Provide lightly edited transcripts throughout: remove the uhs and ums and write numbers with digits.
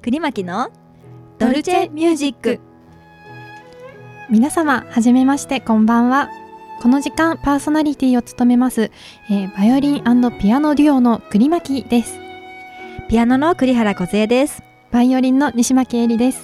栗巻のドルチェミュージック。 皆様はじめまして、こんばんは。この時間パーソナリティを務めます、バイオリン&ピアノデュオの栗巻です。 ピアノの栗原梢です。 バイオリンの西巻絵里です。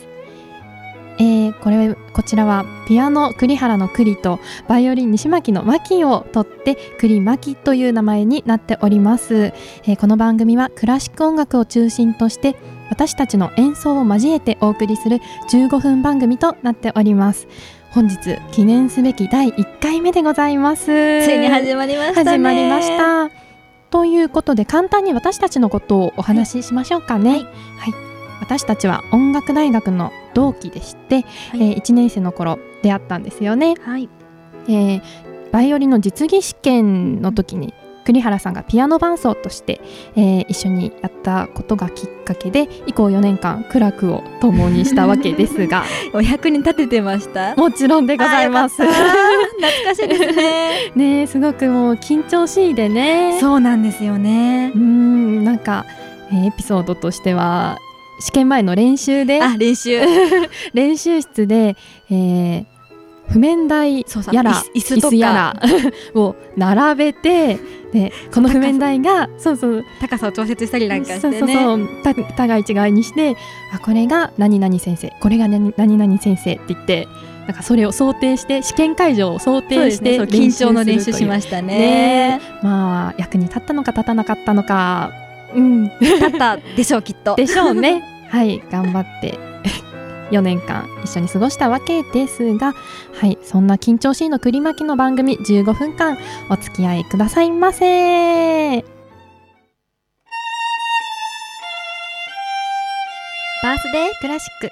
こちらはピアノ栗原の栗とバイオリン西巻の巻を取って栗巻という名前になっております。この番組はクラシック音楽を中心として私たちの演奏を交えてお送りする15分番組となっております。本日記念すべき第1回目でございます。 ついに始まりましたね。 始まりました。ということで簡単に私たちのことをお話ししましょうかね。はい、私たちは音楽大学の同期でして、1年生の頃出会ったんですよね。バイオリンの実技試験の時に栗原さんがピアノ伴奏として、一緒にやったことがきっかけで以降4年間苦楽を共にしたわけですがお役に立ててました？ もちろんでございます。 懐かしいですね。 ね、すごくもう緊張しいでね。 そうなんですよね。 なんか、エピソードとしては試験前の練習で練習室で、譜面台やら椅子やらを並べて、でこの譜面台が高さを調節したりなんかしてね、 互い違いにして、これが何々先生、これが何々先生って言って、なんかそれを想定して試験会場を想定して、 緊張の練習しましたね。 まあ役に立ったのか立たなかったのか、 立ったでしょうきっと。 でしょうね。はい、頑張って4年間一緒に過ごしたわけですが、そんな緊張しいの栗巻の番組15分間お付き合いくださいませ。バースデークラシック。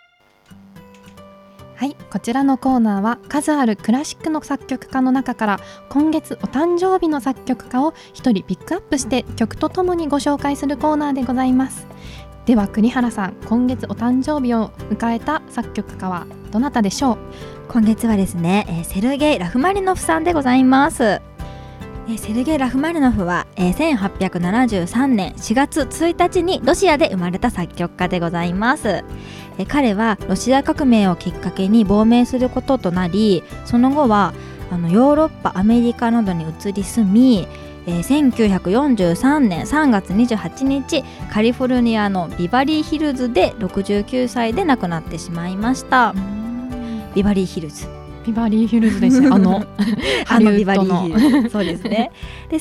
こちらのコーナーは数あるクラシックの作曲家の中から今月お誕生日の作曲家を一人ピックアップして曲とともにご紹介するコーナーでございます。では栗原さん、今月お誕生日を迎えた作曲家はどなたでしょう？ 今月はですね、セルゲイ・ラフマリノフさんでございます。セルゲイ・ラフマリノフは、1873年4月1日にロシアで生まれた作曲家でございます。彼はロシア革命をきっかけに亡命することとなり、その後はヨーロッパ、アメリカなどに移り住み、1943年3月28日カリフォルニアのビバリーヒルズで69歳で亡くなってしまいました。ビバリーヒルズですね。ビバリーヒルズそうですね。で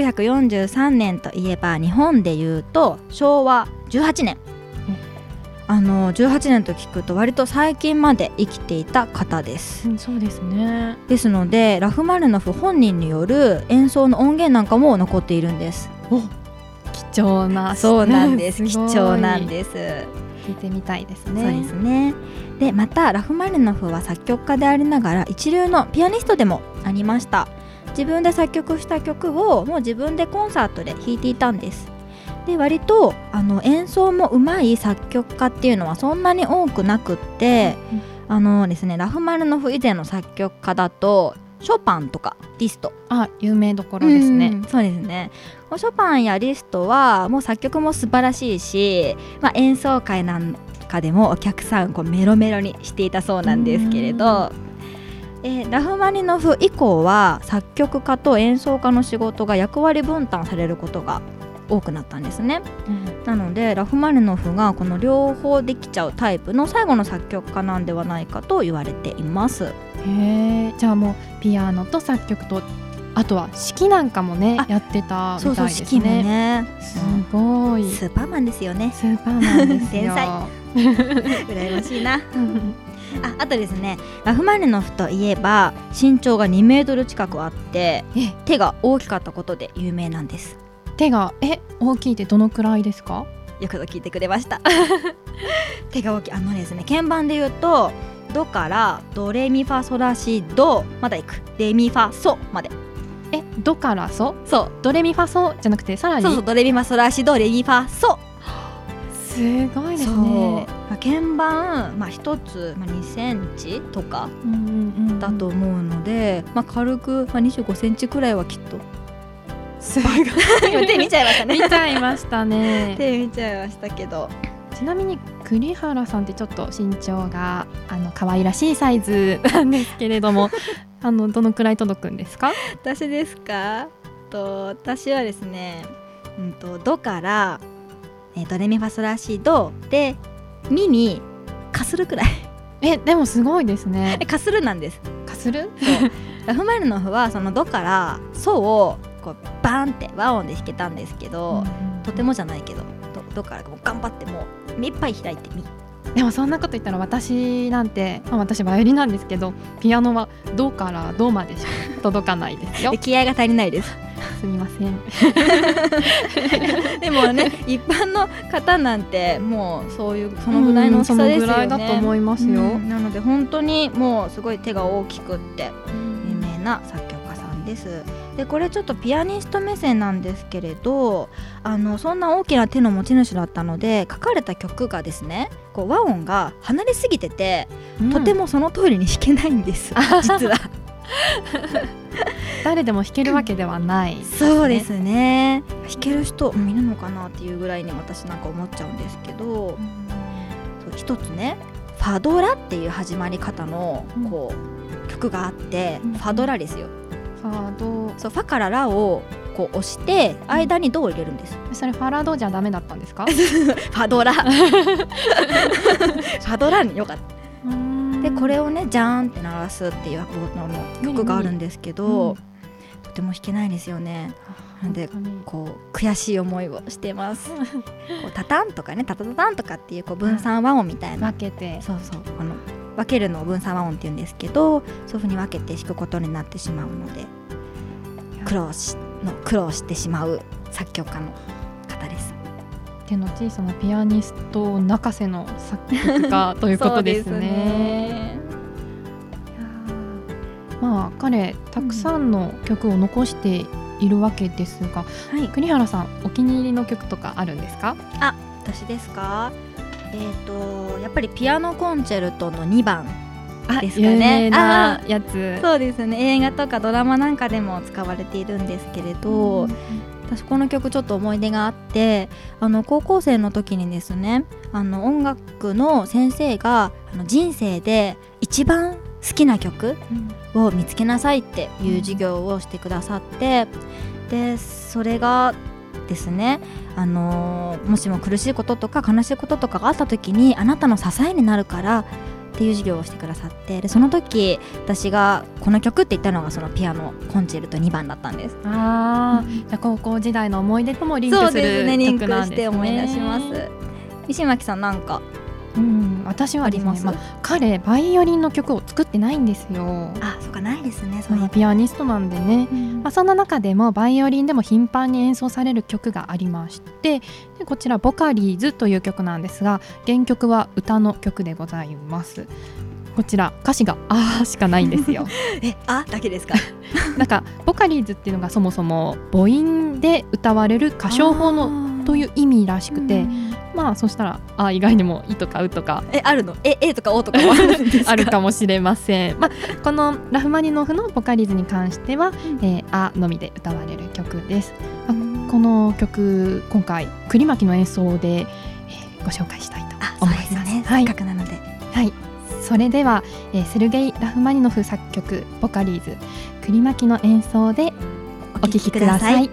1943年といえば日本でいうと昭和18年、18年と聞くと割と最近まで生きていた方です。 そうですね。 ですのでラフマニノフ本人による演奏の音源なんかも残っているんです。 貴重な。 そうなんです。貴重なんです。 聞いてみたいですね。 そうですね。でまたラフマニノフは作曲家でありながら一流のピアニストでもありました。自分で作曲した曲をもう自分でコンサートで弾いていたんです。で割と演奏も上手い作曲家っていうのはそんなに多くなくって、ですね、ラフマニノフ以前の作曲家だとショパンとかリスト、 有名どころですね。 そうですね。ショパンやリストはもう作曲も素晴らしいし、演奏会なんかでもお客さんメロメロにしていたそうなんですけれど、ラフマニノフ以降は作曲家と演奏家の仕事が役割分担されることが多くなったんですね。なのでラフマニノフがこの両方できちゃうタイプの最後の作曲家なんではないかと言われています。 じゃあもうピアノと作曲とあとは指揮なんかもねやってたみたいですね。 指揮もね、 すごいスーパーマンですよね。 スーパーマンですよ。 天才羨ましいなあとですね、ラフマニノフといえば身長が2メートル近くあって手が大きかったことで有名なんです。 手が大きいってどのくらいですか？ よくぞ聞いてくれました手が大きいですね、鍵盤で言うとドからドレミファソラシドまだいく、レミファソまで。 ドからソ？ そう、 ドレミファソじゃなくてさらにそうドレミファソラシドレミファソ。 すごいですね。 鍵盤、1つ、2センチとかだと思うので、軽く、25センチくらいはきっとすごい手見ちゃいましたね。 見ちゃいましたね。 手見ちゃいましたけど、 ちなみに栗原さんってちょっと身長が可愛らしいサイズなんですけれどもどのくらい届くんですか？ 私ですか？私はですね、ドから、ドレミファソラシドでミにカスルくらいでもすごいですね。 カスルなんです。 カスル？ そうラフマニノフはそのドからソをこうバーンって和音で弾けたんですけど、とてもじゃないけどドからもう頑張ってもう目いっぱい開いてみ。 でもそんなこと言ったら私なんて、私バイオリンなんですけどピアノはドからドまでしか届かないですよ。 気合が足りないです。 すみません。 でもね一般の方なんてもうそういうそのぐらいの大きさですよね。 そのぐらいだと思いますよ。 なので本当にもうすごい手が大きくって有名な作曲家さんです。でこれちょっとピアニスト目線なんですけれど、そんな大きな手の持ち主だったので書かれた曲がですね、こう和音が離れすぎてて、とてもその通りに弾けないんです実は。 誰でも弾けるわけではない、 そうですね。弾ける人いるのかなっていうぐらいに私なんか思っちゃうんですけど、そう一つねファドラっていう始まり方のこう、曲があって、ファドラですよ。 ファド、 そうファからラをこう押して間にドを入れるんです。 それファラドじゃダメだったんですか？ ファドラファドラによかった。でこれをねジャーンって鳴らすっていう曲があるんですけど、とても弾けないですよね。なのでこう悔しい思いをしてます。こうタタンとかねタタタタンとかっていう、こう分散和音みたいな、 分けて、 そう分けるのを分散和音って言うんですけど、そういう風に分けて弾くことになってしまうので苦労してしまう作曲家の方です。 手の小さなピアニスト泣かせの作曲家ということですね。まあ彼たくさんの曲を残しているわけですが、栗原さんお気に入りの曲とかあるんですか？ 私ですか？やっぱりピアノコンチェルトの2番ですかね。 有名なやつ。 そうですね。映画とかドラマなんかでも使われているんですけれど、私この曲ちょっと思い出があって、高校生の時にですね、音楽の先生が人生で一番好きな曲を見つけなさいっていう授業をしてくださって、でそれがですね、もしも苦しいこととか悲しいこととかがあった時にあなたの支えになるからっていう授業をしてくださって、でその時私がこの曲って言ったのがそのピアノコンチェルト2番だったんです。 じゃあ高校時代の思い出ともリンクする曲なんですね。そうですね、 リンクして思い出します。石巻さんなんか私はですね、彼バイオリンの曲を作ってないんですよ。 そうか、ないですね。 ピアニストなんでね、そんな中でもバイオリンでも頻繁に演奏される曲がありまして、でこちらボカリーズという曲なんですが、原曲は歌の曲でございます。こちら歌詞がしかないんですよ。 だけですか？ なんかボカリーズっていうのがそもそも母音で歌われる歌唱法のという意味らしくて、そしたら以外にも「い」とか「う」とかあるの？「え」とか「お」とかもあるんですか？ あるかもしれません。このラフマニノフのボカリーズに関しては「あ」のみで歌われる曲です。この曲今回栗巻の演奏でご紹介したいと思います。 そうですね、せっかくなので。 それではセルゲイ・ラフマニノフ作曲ボカリーズ栗巻の演奏でお聴きください。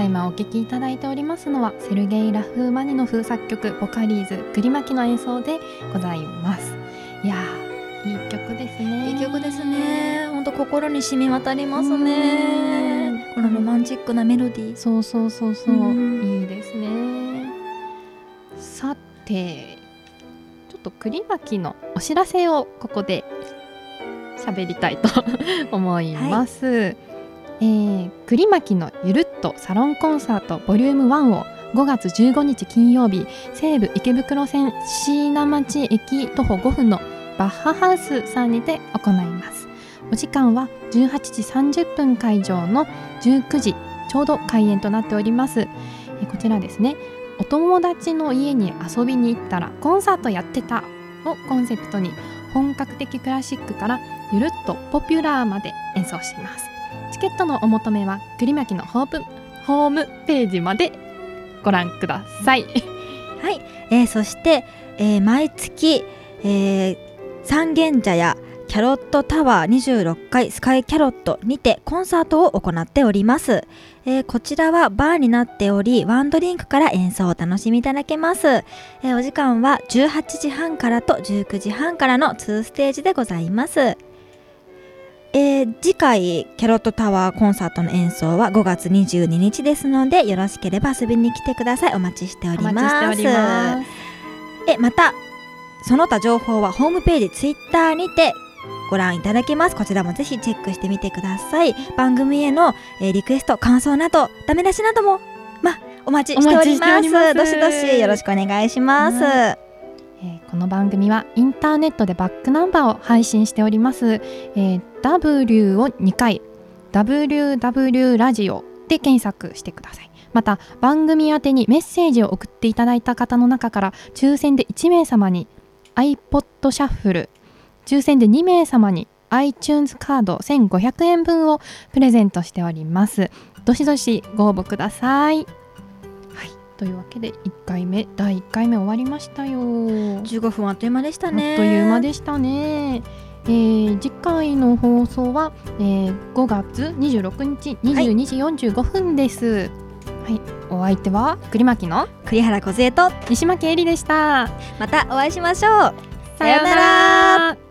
今お聴きいただいておりますのはセルゲイ・ラフマニノフ作曲ボカリーズ栗巻の演奏でございます。いやいい曲ですね。 いい曲ですね。本当心に染み渡りますね。このロマンチックなメロディー。 そうそうそうそう、いいですね。さてちょっと栗巻のお知らせをここで喋りたいと思います、栗巻のゆるっとサロンコンサートボリューム1を5月15日金曜日西武池袋線椎名町駅徒歩5分のバッハハウスさんにて行います。お時間は18時30分会場の19時ちょうど開演となっております。こちらですね、お友達の家に遊びに行ったらコンサートやってたをコンセプトに本格的クラシックからゆるっとポピュラーまで演奏しています。チケットのお求めは栗巻のホームページまでご覧ください。 はい、そして、毎月、三軒茶屋キャロットタワー26階スカイキャロットにてコンサートを行っております。こちらはバーになっておりワンドリンクから演奏をお楽しみいただけます。お時間は18時半からと19時半からの2ステージでございます。次回キャロットタワーコンサートの演奏は5月22日ですのでよろしければ遊びに来てください。お待ちしております。またその他情報はホームページツイッターにてご覧いただけます。こちらもぜひチェックしてみてください。番組への、リクエスト感想などダメ出しなどもお待ちしております。どしどしよろしくお願いします。 この番組はインターネットでバックナンバーを配信しております。W を2回 WW ラジオで検索してください。また番組宛てにメッセージを送っていただいた方の中から抽選で1名様に iPod シャッフル、抽選で2名様に iTunes カード1500円分をプレゼントしております。どしどしご応募ください。というわけで第1回目終わりましたよ。 15分あっという間でしたね。 あっという間でしたね。次回の放送は、5月26日22時45分です。お相手は栗巻の栗原梢と西巻絵里でした。 またお会いしましょう。 さようなら。